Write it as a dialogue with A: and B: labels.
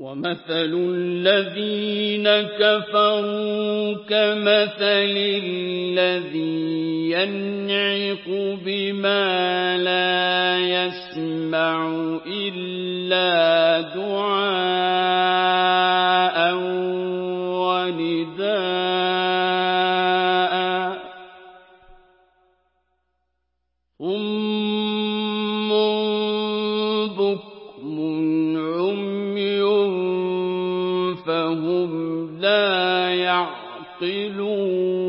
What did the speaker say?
A: وَمَثَلُ الَّذِينَ كَفَرُوا كَمَثَلِ الَّذِي يَنْعِقُ بِمَا لَا يَسْمَعُ إِلَّا دُعَاءً وَنِدَاءً صُمٌّ بُكْمٌ عُمْيٌ فَهُمْ لَا يَعْقِلُونَ